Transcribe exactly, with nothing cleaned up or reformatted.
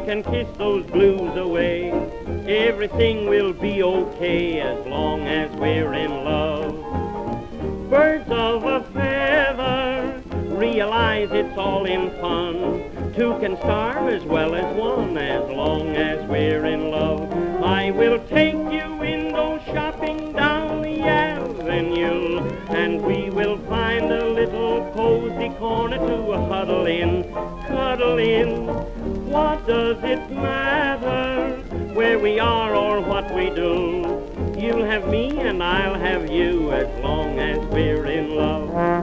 can kiss those blues away. Everything will be okay as long as we're in love. Birds of a feather realize it's all in fun. Two can starve as well as one as long as we're in love. I will take you window shopping down the avenue, and we will find a little cozy corner to huddle in, cuddle in. What does it matter where we are or what we do? You'll have me and I'll have you as long as we're in love.